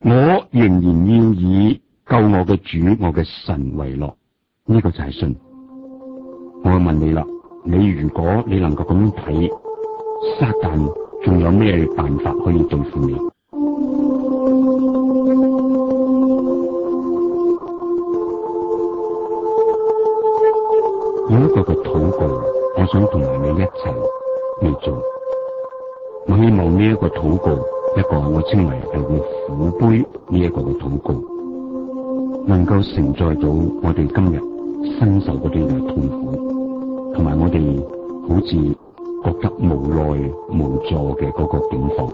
我仍然要以救我嘅主、我嘅神為樂，呢、這個就係信。我問你啦，你如果你能夠咁樣睇，撒旦仲有咩辦法可以對付你？有一個嘅禱告，我想同埋你一齊嚟做。我希望呢一個禱告，一個我稱為係叫苦杯呢一個嘅禱告，能夠承載到我哋今日身受嗰啲嘅痛苦，同埋我哋好似覺得無奈無助嘅嗰個境況。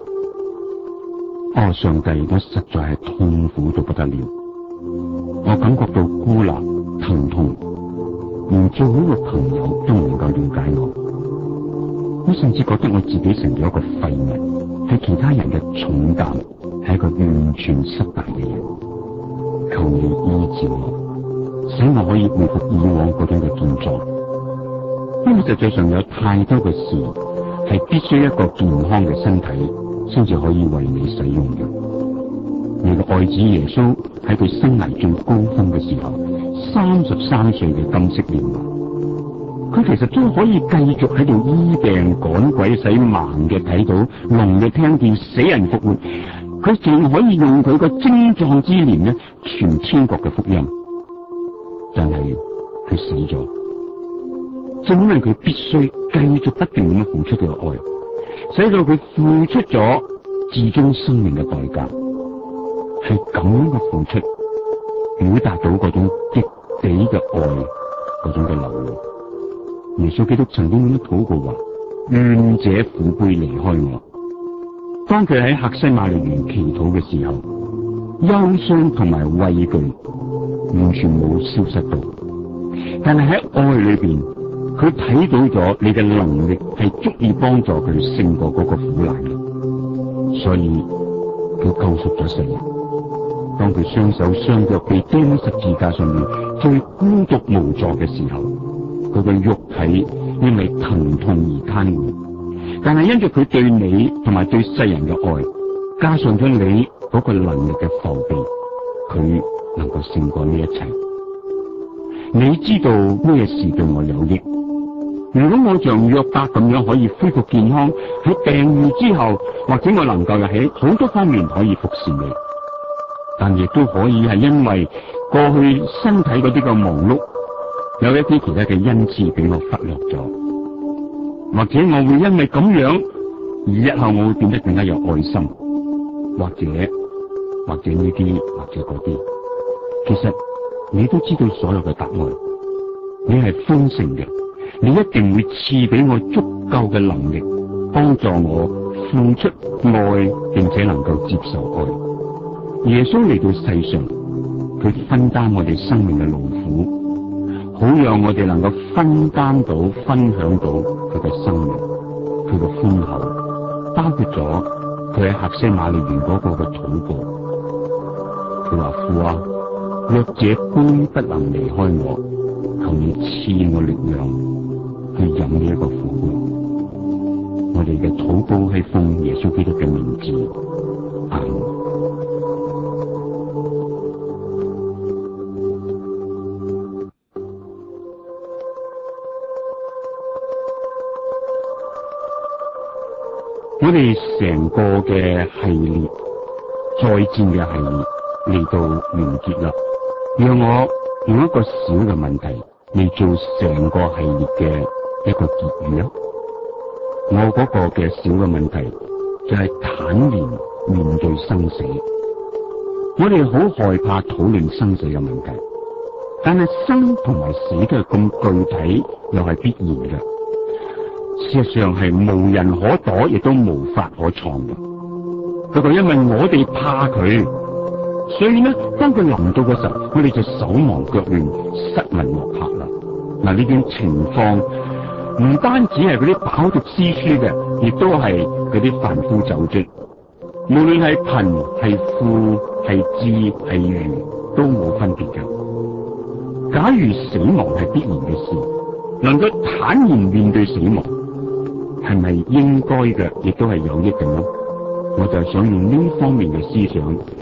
哦，上帝，我實在係痛苦到不得了，我感覺到孤立疼痛，連最好嘅朋友都唔能夠了解我。我甚至覺得我自己成咗一個廢物，係其他人嘅重擔，係一個完全失敗嘅人。求你醫治我，使我可以恢復以往嗰種嘅健壯。因為實際上有太多嘅事係必須一個健康嘅身體先至可以為你使用嘅。你嘅愛子耶穌喺佢生涯最高峰嘅時候，三十三歲嘅金色年華，佢其實都可以繼續喺度醫病趕鬼，使盲嘅睇到，聾嘅聽見，死人復活。佢仲可以用佢個精壯之年咧傳天國嘅福音，但係佢死咗，正因為佢必須繼續不斷咁樣付出佢嘅愛，使到佢付出咗至終生命嘅代價，係咁樣嘅付出，表達到嗰種極地嘅愛，嗰種嘅流露。耶穌基督曾經咁樣禱告話：願這苦杯離開我。當佢喺客西馬尼園祈禱嘅時候，憂傷同埋畏懼完全冇消失到，但係喺愛裏邊，佢睇到咗你嘅能力係足以幫助佢勝過嗰個苦難嘅，所以佢救贖咗世人。當佢雙手雙腳被釘喺十字架上面，最孤獨無助嘅時候，佢嘅肉體因為疼痛而癱瘓，但係因着佢對你同埋對世人嘅愛，加上咗你嗰個能力嘅防備，佢能夠勝過呢一切。你知道咩事對我有益？如果我像約伯咁樣可以恢復健康，喺病愈之後，或者我能夠喺好多方面可以服侍你，但亦都可以係因為過去身體嗰啲嘅忙碌，有一啲其他嘅恩賜俾我忽略咗，或者我會因為咁樣而日後我會變得更加有愛心，或者或者呢啲或者嗰啲，其實你都知道所有嘅答案，你係豐盛嘅，你一定會賜俾我足夠嘅能力，幫助我付出愛，並且能夠接受愛。耶穌嚟到世上，佢分擔我哋生命嘅勞苦，好讓我哋能夠分擔到、分享到佢嘅生命、佢嘅豐厚，包括咗佢喺客西馬尼園嗰個嘅禱告。佢話：父啊，若這杯不能離開我，求你賜我力量去飲呢一個苦杯。我哋嘅禱告係奉耶穌基督嘅名字，阿們。我哋成個嘅系列再戰嘅系列嚟到完結啦，讓我用一個小嘅問題嚟做成個系列嘅一個結語啦。我嗰個嘅小嘅問題就係坦然面對生死。我哋好害怕討論生死嘅問題，但係生同埋死都係咁具體，又係必然嘅。事實上係無人可躲，亦都無法可藏嘅。不過因為我哋怕佢，所以呢，當佢臨到嘅時候，我哋就手忙腳亂、失魂落魄啦。嗱，呢種情況唔單止係嗰啲飽讀詩書嘅，亦都係嗰啲凡夫走卒。無論係貧係富係智係愚，都冇分別嘅。假如死亡係必然嘅事，能夠坦然面對死亡，係咪應該嘅，亦都係有益嘅呢？我就想用呢方面嘅思想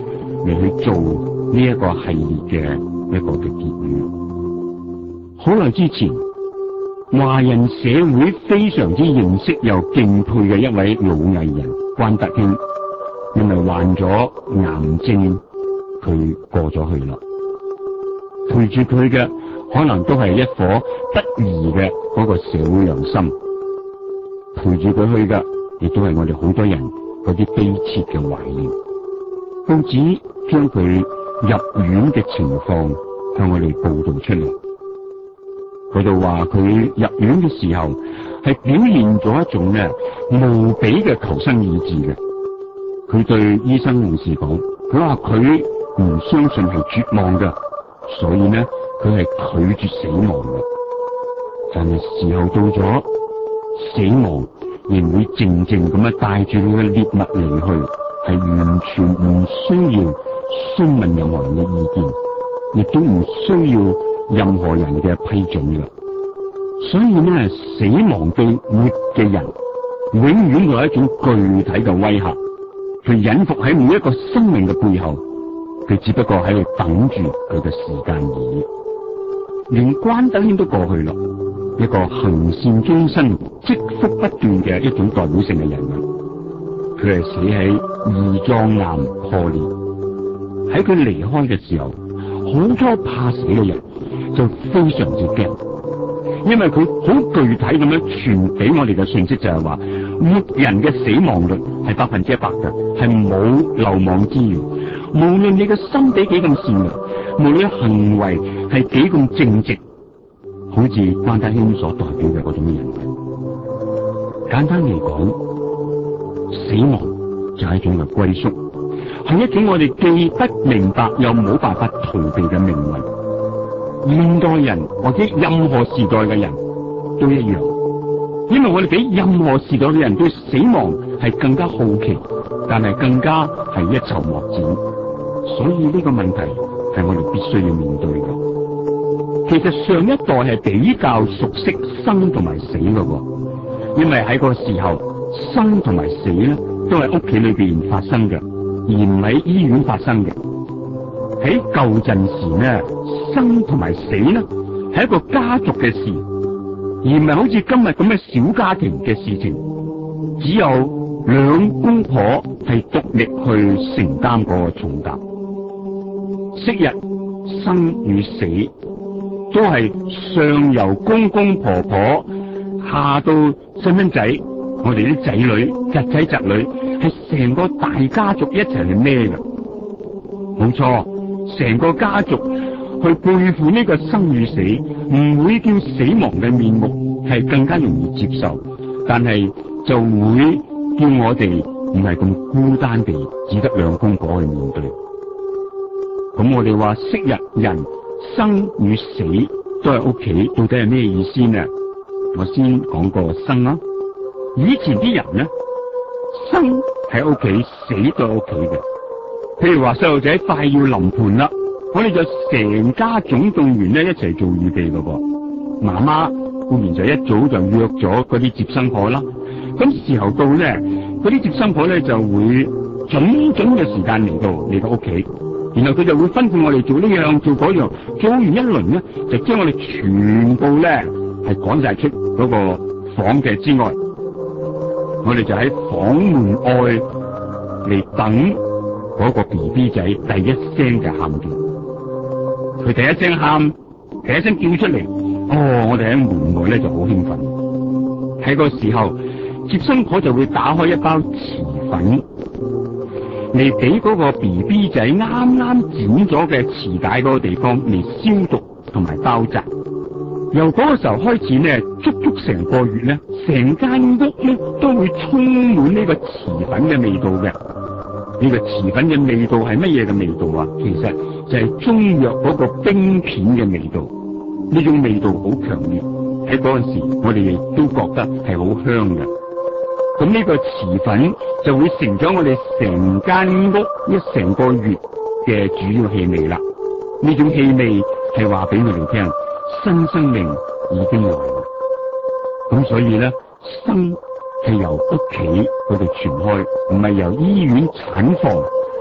嚟去做呢一個系列嘅一個嘅結語。好耐之前，華人社會非常之認識又敬佩嘅一位老藝人關德興，因為患咗癌症，佢過咗去啦。陪住佢嘅可能都係一顆不移嘅嗰個社會良心，陪住佢去嘅亦都係我哋好多人嗰啲悲切嘅懷念。報紙將佢入院嘅情況向我哋報道出嚟，嗰度話佢入院嘅時候係表現咗一種咧無比嘅求生意志嘅。佢對醫生護士講，佢話佢唔相信係絕望嘅，所以咧佢係拒絕死亡嘅。但係時候到咗，死亡仍會靜靜咁樣帶住佢嘅獵物離去，係完全唔需要詢問任何人嘅意見，亦都唔需要任何人嘅批准嘅。所以咧，死亡對活嘅人永遠有一種具體嘅威嚇，佢隱伏喺每一個生命嘅背後，佢只不過喺度等住佢嘅時間而已。連關德興都過去啦，一個行善終身、積福不斷嘅一種代表性嘅人物。佢係死喺胰臟癌破裂。喺佢離開嘅時候，好多怕死嘅人就非常之驚，因為佢好具體咁樣傳俾我哋嘅信息就係話，活人嘅死亡率係百分之一百嘅，係冇漏網之魚。無論你嘅心地幾咁善良，無論行為係幾咁正直，好似關德興所代表嘅嗰種人物。簡單嚟講，死亡就係一種嘅歸宿，係一種我哋既不明白又冇辦法逃避嘅命運。現代人或者任何時代嘅人都一樣，因為我哋比任何時代嘅人對死亡係更加好奇，但係更加係一籌莫展。所以呢個問題係我哋必須要面對嘅。其實上一代係比較熟悉生同埋死嘅喎，因為喺個時候生同埋死咧都係屋企裏邊發生嘅，而唔喺醫院發生嘅。喺舊陣時咧，生同埋死咧係一個家族嘅事，而唔係好似今日咁嘅小家庭嘅事情。只有兩公婆係獨力去承擔嗰個重擔。昔日生與死都係上由公公婆婆，下到細蚊仔，我哋啲仔女、侄仔侄女，係成個大家族一齊去孭嘅。冇錯，成個家族去背負呢個生與死，唔會叫死亡嘅面目係更加容易接受，但係就會叫我哋唔係咁孤單地只得兩公婆去面對。咁我哋話昔日人生與死都係屋企，到底係咩意思呢？我先講個生啦。以前啲人呢，生喺屋企，死都喺屋企嘅。譬如話細路仔快要臨盆啦，我哋就成家總動員咧一齊做預備咯噃。媽媽固然就一早就約咗嗰啲接生婆啦。咁時候到咧，嗰啲接生婆咧就會種種嘅時間嚟到嚟到屋企。然後佢就會吩咐我哋做呢樣做嗰樣，做完一輪咧，就將我哋全部咧係趕晒出嗰個房嘅之外，我哋就喺房門外嚟等嗰個 B B 仔第一聲嘅喊叫。佢第一聲喊，第一聲叫出嚟，哦，我哋喺門外咧就好興奮。喺個時候，接生婆就會打開一包匙粉，嚟俾嗰個 B B 仔啱啱剪咗嘅臍帶嗰個地方嚟消毒同埋包紮。由嗰個時候開始咧，足足成個月咧，成間屋咧都會充滿呢個匙粉嘅味道嘅。呢個匙粉嘅味道係乜嘢嘅味道啊？其實就係中藥嗰個冰片嘅味道。呢種味道好強烈，喺嗰陣時我哋亦都覺得係好香嘅。咁呢個匙粉就會成咗我哋成間屋一成個月嘅主要氣味啦。呢種氣味係話俾我哋聽，新生命已經來啦。咁所以咧，生係由屋企嗰度傳開，唔係由醫院產房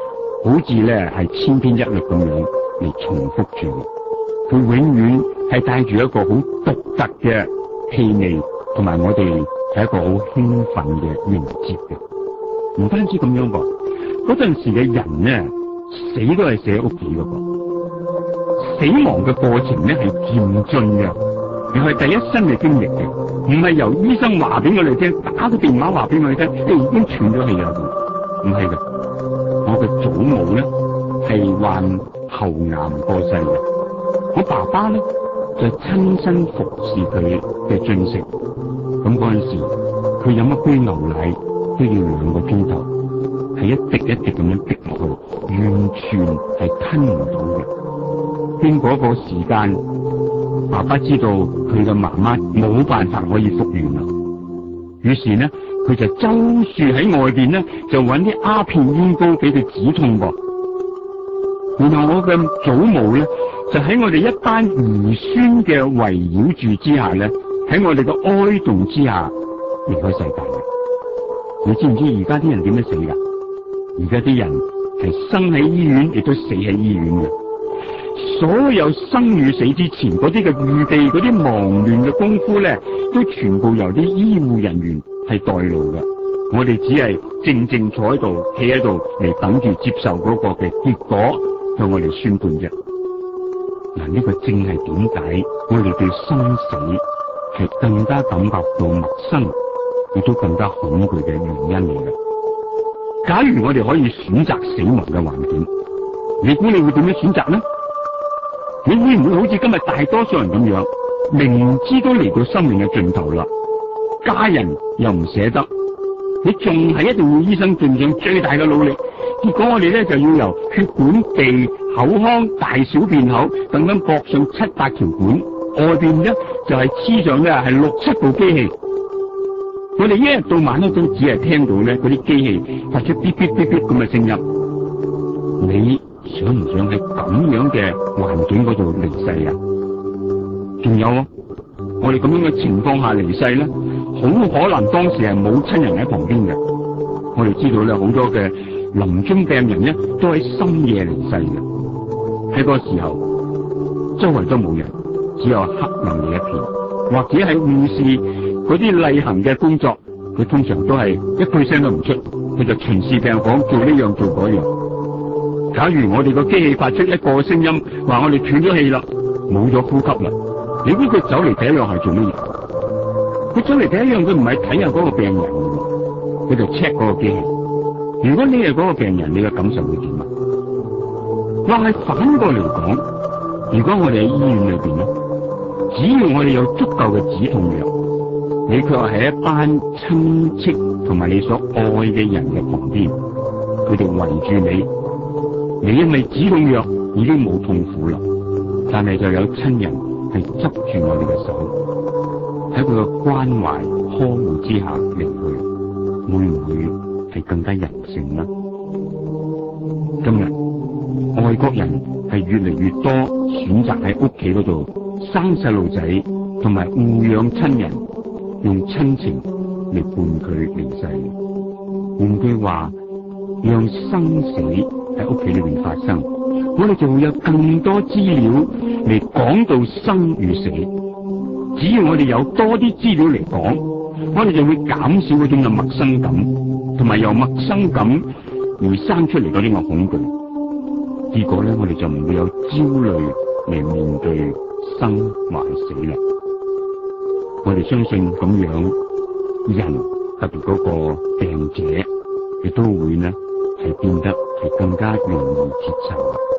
好似咧係千篇一律咁樣嚟重複住。佢永遠係帶住一個好獨特嘅氣味，同埋我哋係一個好興奮嘅迎接嘅。唔單止咁樣噃，嗰陣時嘅人咧死都係死喺屋企嗰個，死亡嘅過程咧係漸進嘅，又係第一身嘅經歷嘅，唔係由醫生話俾我哋聽，打個電話話俾我哋聽，你已經斷咗氣啦。唔係嘅，我嘅祖母咧係患喉癌過世嘅，我爸爸咧就親身服侍佢嘅進食。咁嗰陣時，佢飲一杯牛奶都要兩個鐘頭，係一滴一滴咁樣滴落去，完全係吞唔到嘅。經過一個時間，爸爸知道佢嘅媽媽冇辦法可以復原啦，於是呢，佢就周樹喺外邊呢，就揾啲鴉片煙膏俾佢止痛噃。然後我嘅祖母咧，就喺我哋一班兒孫嘅圍繞住之下咧，喺我哋嘅哀悼之下離開世界嘅。你知唔知而家啲人點樣死噶？而家啲人係生喺醫院，亦都死喺醫院嘅。所有生與死之前嗰啲嘅預備、嗰啲忙亂嘅功夫咧，都全部由啲醫護人員係代勞嘅。我哋只係靜靜坐喺度、企喺度嚟等住接受嗰個嘅結果，向我哋宣判啫。嗱，呢個正係點解我哋對生死係更加感覺到陌生，亦都更加恐懼嘅原因嚟嘅。假如我哋可以選擇死亡嘅環境，你估你會點樣選擇呢？你會唔會好似今日大多數人咁樣，明知都嚟到生命嘅盡頭啦，家人又唔捨得，你仲係一定要醫生盡上最大嘅努力，結果我哋咧就要由血管、鼻、口腔、大小便口等等駁上七八條管，外邊咧就係黐上咧係六七部機器。我哋一日到晚咧都只係聽到咧嗰啲機器發出嗶嗶嗶嗶咁嘅聲音。你想唔想喺咁樣嘅環境嗰度離世啊？仲有啊，我哋咁樣嘅情況下離世咧，好可能當時係冇親人喺旁邊嘅。我哋知道咧，好多嘅臨終病人咧都喺深夜離世嘅。喺嗰個時候，周圍都冇人，只有黑暗嘅一片，或者係護士嗰啲例行嘅工作，佢通常都係一句聲都唔出，佢就巡視病房做呢樣做嗰樣。假如我哋個機器發出一個聲音，話我哋斷咗氣啦，冇咗呼吸啦，你估佢走嚟第一樣係做乜嘢？佢走嚟第一樣，佢唔係睇下嗰個病人，佢就 check 嗰個機器。如果你係嗰個病人，你嘅感受會點啊？話係反過嚟講，如果我哋喺醫院裏邊咧，只要我哋有足夠嘅止痛藥，你卻係一班親戚同埋你所愛嘅人嘅旁邊，佢哋圍住你。你因為止痛藥已經冇痛苦啦，但係就有親人係執住我哋嘅手，喺佢嘅關懷呵護之下離去，會唔會係更加人性呢？今日外國人係越嚟越多選擇喺屋企嗰度生細路仔，同埋護養親人，用親情嚟伴佢離世。換句話，讓生死喺屋企裏邊發生，我哋就會有更多資料嚟講到生與死。只要我哋有多啲資料嚟講，我哋就會減少嗰種嘅陌生感，同埋由陌生感而生出嚟嗰啲嘅恐懼。結果咧，我哋就唔會有焦慮嚟面對生還死啦。我哋相信咁樣，人特別嗰個病者亦都會呢係變得係更加容易接受。